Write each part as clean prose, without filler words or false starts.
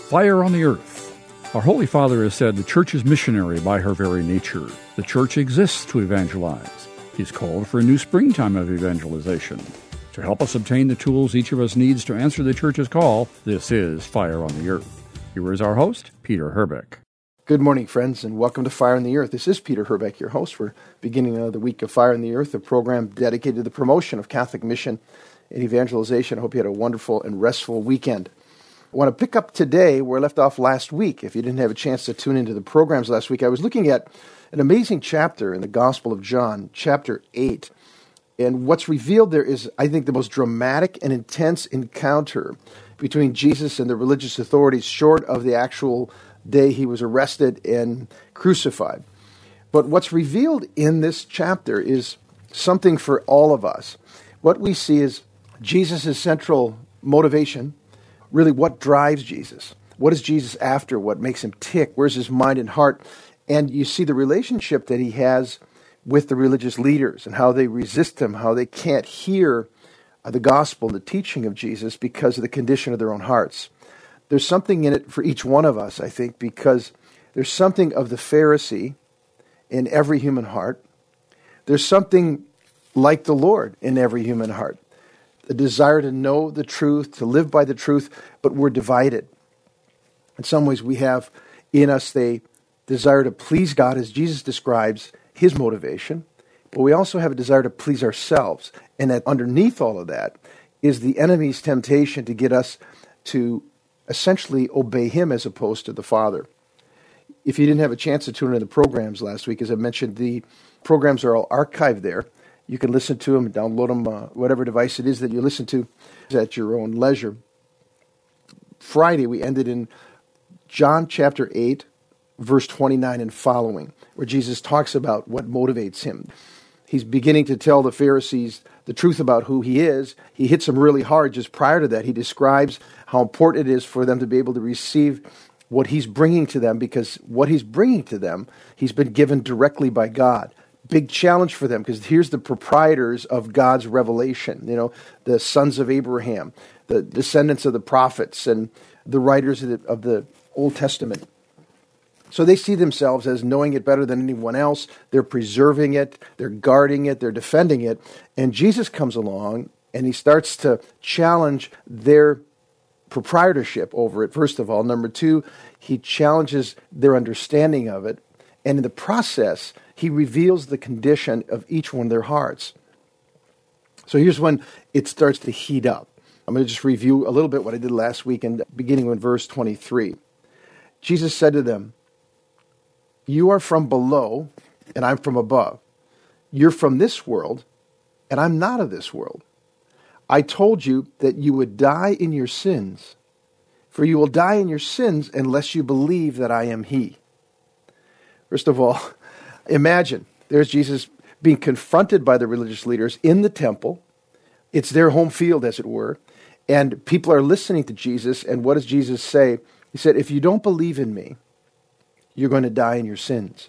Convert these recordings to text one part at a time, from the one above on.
Fire on the Earth. Our Holy Father has said the Church is missionary by her very nature. The Church exists to evangelize. He's called for a new springtime of evangelization. To help us obtain the tools each of us needs to answer the Church's call, this is Fire on the Earth. Here is our host, Peter Herbeck. Good morning, friends, and welcome to Fire on the Earth. This is Peter Herbeck, your host. We're beginning the week of Fire on the Earth, a program dedicated to the promotion of Catholic mission and evangelization. I hope you had a wonderful and restful weekend. I want to pick up today where I left off last week. If you didn't have a chance to tune into the programs last week, I was looking at an amazing chapter in the Gospel of John, chapter 8. And what's revealed there is, I think, the most dramatic and intense encounter between Jesus and the religious authorities, short of the actual day he was arrested and crucified. But what's revealed in this chapter is something for all of us. What we see is Jesus' central motivation. Really, what drives Jesus? What is Jesus after? What makes him tick? Where's his mind and heart? And you see the relationship that he has with the religious leaders and how they resist him, how they can't hear the gospel, the teaching of Jesus because of the condition of their own hearts. There's something in it for each one of us, I think, because there's something of the Pharisee in every human heart. There's something like the Lord in every human heart. The desire to know the truth, to live by the truth, but we're divided. In some ways, we have in us the desire to please God, as Jesus describes his motivation, but we also have a desire to please ourselves. And that underneath all of that is the enemy's temptation to get us to essentially obey him as opposed to the Father. If you didn't have a chance to tune into the programs last week, as I mentioned, the programs are all archived there. You can listen to them, download them, whatever device it is that you listen to at your own leisure. Friday, we ended in John chapter 8, verse 29 and following, where Jesus talks about what motivates him. He's beginning to tell the Pharisees the truth about who he is. He hits them really hard just prior to that. He describes how important it is for them to be able to receive what he's bringing to them, because what he's bringing to them, he's been given directly by God. Big challenge for them, because here's the proprietors of God's revelation, the sons of Abraham, the descendants of the prophets, and the writers of the Old Testament. So they see themselves as knowing it better than anyone else. They're preserving it, they're guarding it, they're defending it. And Jesus comes along and he starts to challenge their proprietorship over it, first of all. Number two, he challenges their understanding of it. And in the process, he reveals the condition of each one of their hearts. So here's when it starts to heat up. I'm going to just review a little bit what I did last week, and beginning with verse 23. Jesus said to them, "You are from below, and I'm from above. You're from this world, and I'm not of this world. I told you that you would die in your sins, for you will die in your sins unless you believe that I am he." First of all, imagine, there's Jesus being confronted by the religious leaders in the temple. It's their home field, as it were. And people are listening to Jesus. And what does Jesus say? He said, if you don't believe in me, you're going to die in your sins.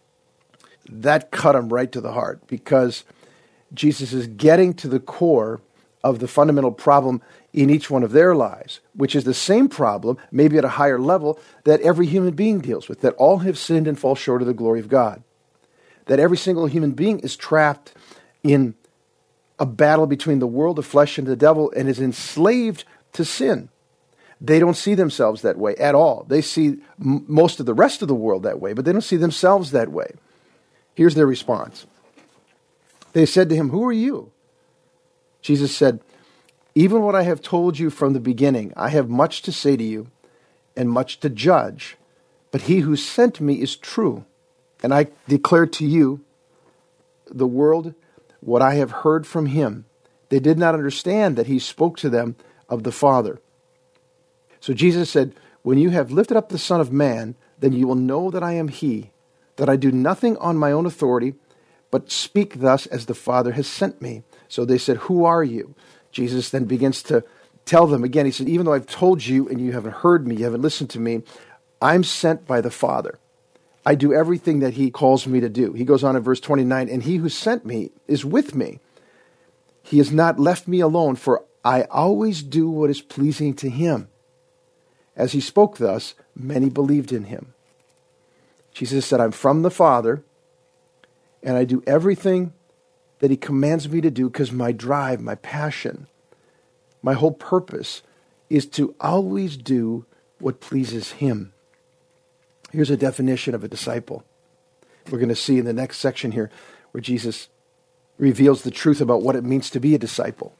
That cut him right to the heart, because Jesus is getting to the core of the fundamental problem in each one of their lives, which is the same problem, maybe at a higher level, that every human being deals with, that all have sinned and fall short of the glory of God. That every single human being is trapped in a battle between the world of flesh and the devil and is enslaved to sin. They don't see themselves that way at all. They see most of the rest of the world that way, but they don't see themselves that way. Here's their response. They said to him, "Who are you?" Jesus said, "Even what I have told you from the beginning, I have much to say to you and much to judge, but he who sent me is true. And I declare to you, the world, what I have heard from him." They did not understand that he spoke to them of the Father. So Jesus said, "When you have lifted up the Son of Man, then you will know that I am he, that I do nothing on my own authority, but speak thus as the Father has sent me." So they said, "Who are you?" Jesus then begins to tell them again. He said, "Even though I've told you and you haven't heard me, you haven't listened to me, I'm sent by the Father. I do everything that he calls me to do." He goes on in verse 29, "And he who sent me is with me. He has not left me alone, for I always do what is pleasing to him." As he spoke thus, many believed in him. Jesus said, I'm from the Father, and I do everything that he commands me to do because my drive, my passion, my whole purpose is to always do what pleases him. Here's a definition of a disciple. We're going to see in the next section here where Jesus reveals the truth about what it means to be a disciple.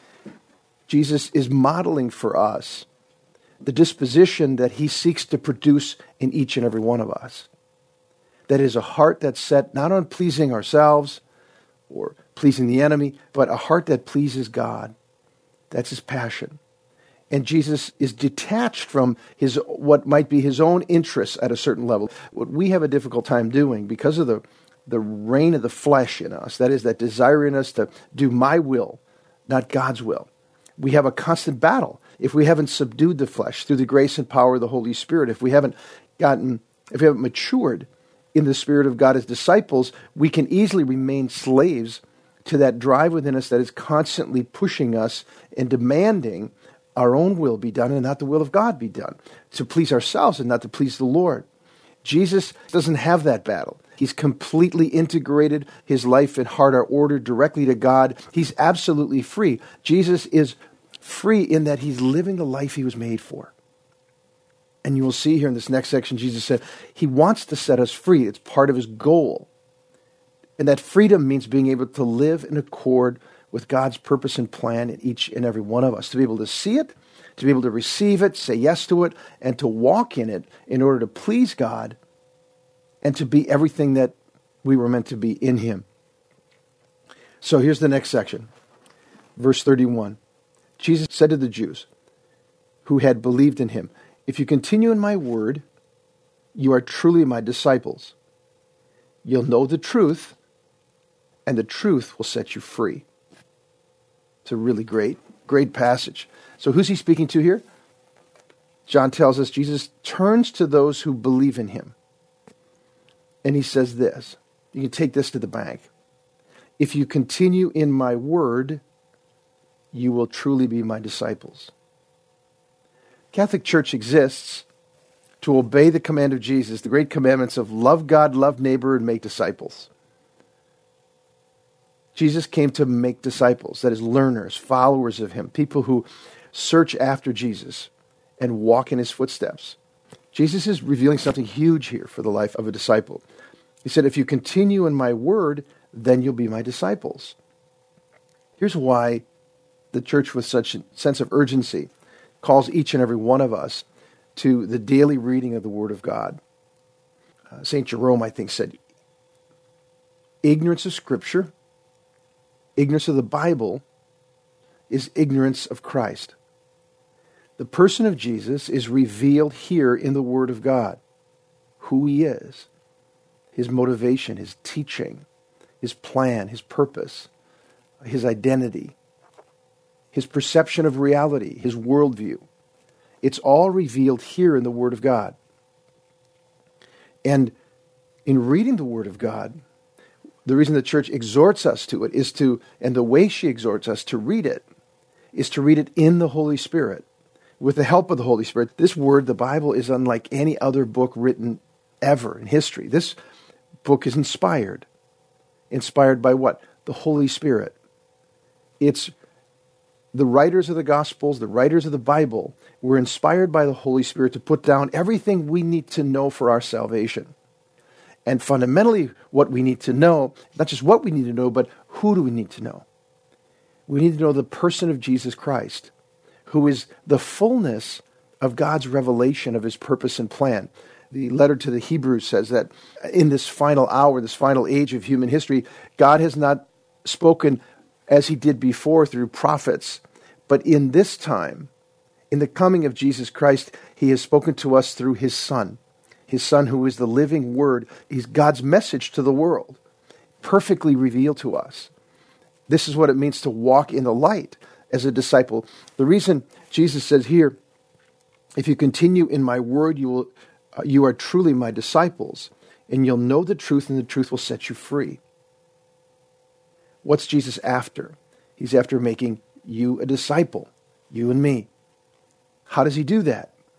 Jesus is modeling for us the disposition that he seeks to produce in each and every one of us. That is a heart that's set not on pleasing ourselves or pleasing the enemy, but a heart that pleases God. That's his passion. And Jesus is detached from what might be his own interests at a certain level. What we have a difficult time doing because of the reign of the flesh in us, that is, that desire in us to do my will, not God's will. We have a constant battle. If we haven't subdued the flesh through the grace and power of the Holy Spirit, if we haven't matured in the Spirit of God as disciples, we can easily remain slaves to that drive within us that is constantly pushing us and demanding our own will be done and not the will of God be done, to please ourselves and not to please the Lord. Jesus doesn't have that battle. He's completely integrated. His life and heart are ordered directly to God. He's absolutely free. Jesus is free in that he's living the life he was made for. And you will see here in this next section, Jesus said, he wants to set us free. It's part of his goal. And that freedom means being able to live in accord with God's purpose and plan in each and every one of us, to be able to see it, to be able to receive it, say yes to it, and to walk in it in order to please God and to be everything that we were meant to be in him. So here's the next section. Verse 31. Jesus said to the Jews who had believed in him, if you continue in my word, you are truly my disciples. You'll know the truth, and the truth will set you free. It's a really great passage. So who's he speaking to here? John tells us Jesus turns to those who believe in him. And he says this. You can take this to the bank. If you continue in my word, you will truly be my disciples. Catholic Church exists to obey the command of Jesus, the great commandments of love God, love neighbor, and make disciples. Jesus came to make disciples, that is, learners, followers of him, people who search after Jesus and walk in his footsteps. Jesus is revealing something huge here for the life of a disciple. He said, if you continue in my word, then you'll be my disciples. Here's why the church, with such a sense of urgency, calls each and every one of us to the daily reading of the Word of God. St. Jerome, I think, said, ignorance of Scripture, ignorance of the Bible, is ignorance of Christ. The person of Jesus is revealed here in the Word of God. Who he is, his motivation, his teaching, his plan, his purpose, his identity, his perception of reality, his worldview. It's all revealed here in the Word of God. And in reading the Word of God, the reason the church exhorts us to it is to, and the way she exhorts us to read it, is to read it in the Holy Spirit, with the help of the Holy Spirit. This word, the Bible, is unlike any other book written ever in history. This book is inspired. Inspired by what? The Holy Spirit. It's the writers of the Gospels, the writers of the Bible, were inspired by the Holy Spirit to put down everything we need to know for our salvation. And fundamentally, what we need to know, not just what we need to know, but who do we need to know? We need to know the person of Jesus Christ, who is the fullness of God's revelation of his purpose and plan. The letter to the Hebrews says that in this final hour, this final age of human history, God has not spoken as he did before through prophets, but in this time, in the coming of Jesus Christ, he has spoken to us through his Son who is the living Word. He's God's message to the world, perfectly revealed to us. This is what it means to walk in the light as a disciple. The reason Jesus says here, if you continue in my word, you are truly my disciples, and you'll know the truth, and the truth will set you free. What's Jesus after? He's after making you a disciple, you and me. How does he do that?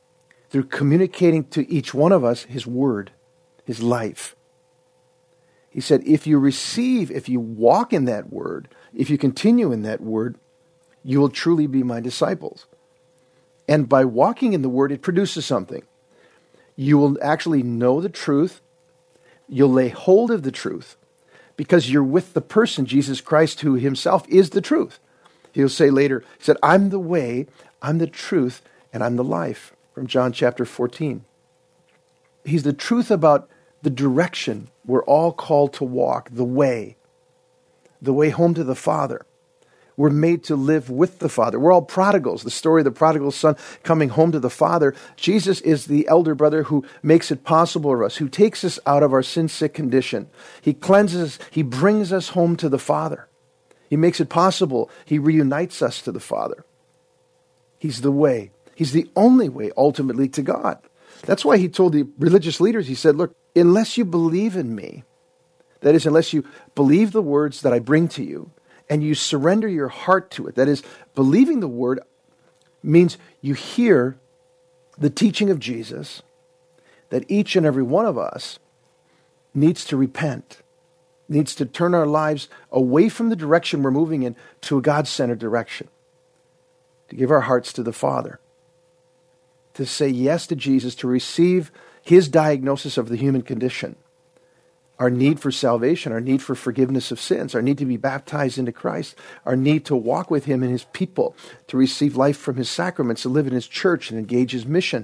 through communicating to each one of us his word, his life. He said, if you walk in that word, if you continue in that word, you will truly be my disciples. And by walking in the word, it produces something. You will actually know the truth. You'll lay hold of the truth because you're with the person, Jesus Christ, who himself is the truth. He'll say later, he said, I'm the way, I'm the truth, and I'm the life, from John chapter 14. He's the truth about the direction we're all called to walk, the way home to the Father. We're made to live with the Father. We're all prodigals. The story of the prodigal son coming home to the Father. Jesus is the elder brother who makes it possible for us, who takes us out of our sin-sick condition. He cleanses, he brings us home to the Father. He makes it possible. He reunites us to the Father. He's the way. He's the only way, ultimately, to God. That's why he told the religious leaders, he said, look, unless you believe in me, that is, unless you believe the words that I bring to you, and you surrender your heart to it, that is, believing the word means you hear the teaching of Jesus, that each and every one of us needs to repent, needs to turn our lives away from the direction we're moving in to a God-centered direction, to give our hearts to the Father, to say yes to Jesus, to receive his diagnosis of the human condition, our need for salvation, our need for forgiveness of sins, our need to be baptized into Christ, our need to walk with him and his people, to receive life from his sacraments, to live in his church and engage his mission.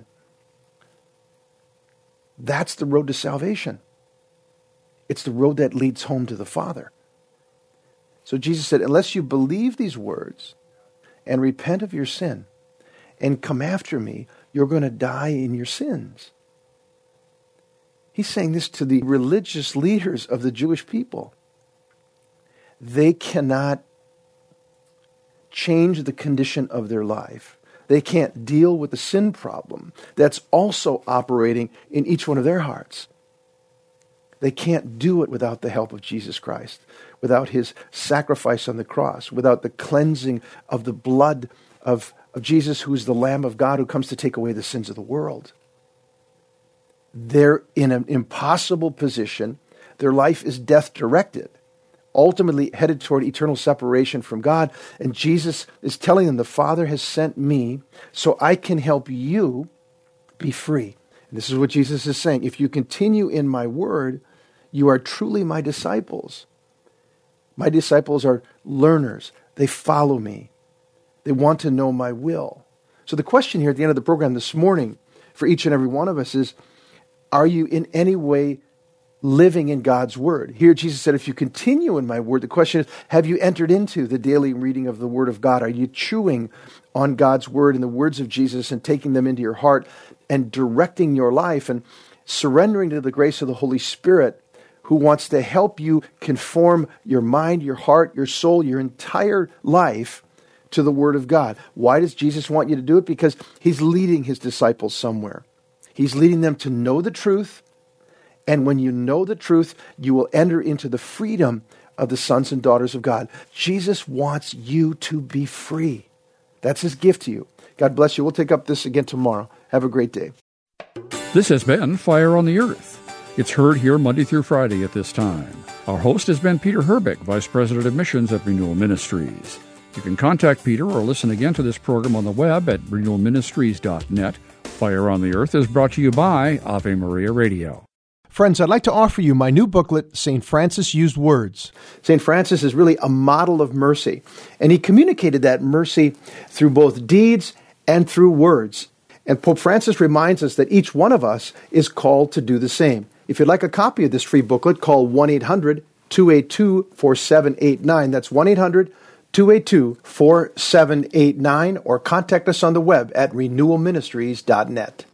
That's the road to salvation. It's the road that leads home to the Father. So Jesus said, unless you believe these words and repent of your sin and come after me, you're going to die in your sins. He's saying this to the religious leaders of the Jewish people. They cannot change the condition of their life. They can't deal with the sin problem that's also operating in each one of their hearts. They can't do it without the help of Jesus Christ, without his sacrifice on the cross, without the cleansing of the blood of Jesus, who is the Lamb of God who comes to take away the sins of the world. They're in an impossible position. Their life is death-directed, ultimately headed toward eternal separation from God. And Jesus is telling them, the Father has sent me so I can help you be free. And this is what Jesus is saying. If you continue in my word, you are truly my disciples. My disciples are learners. They follow me. They want to know my will. So the question here at the end of the program this morning for each and every one of us is, are you in any way living in God's word? Here Jesus said, if you continue in my word, the question is, have you entered into the daily reading of the word of God? Are you chewing on God's word and the words of Jesus and taking them into your heart and directing your life and surrendering to the grace of the Holy Spirit, who wants to help you conform your mind, your heart, your soul, your entire life to the word of God? Why does Jesus want you to do it? Because he's leading his disciples somewhere. He's leading them to know the truth, and when you know the truth, you will enter into the freedom of the sons and daughters of God. Jesus wants you to be free. That's his gift to you. God bless you. We'll take up this again tomorrow. Have a great day. This has been Fire on the Earth. It's heard here Monday through Friday at this time. Our host has been Peter Herbeck, Vice President of Missions at Renewal Ministries. You can contact Peter or listen again to this program on the web at renewalministries.net. Fire on the Earth is brought to you by Ave Maria Radio. Friends, I'd like to offer you my new booklet, St. Francis Used Words. St. Francis is really a model of mercy, and he communicated that mercy through both deeds and through words. And Pope Francis reminds us that each one of us is called to do the same. If you'd like a copy of this free booklet, call 1-800-282-4789. That's 1-800-282-4789, or contact us on the web at renewalministries.net.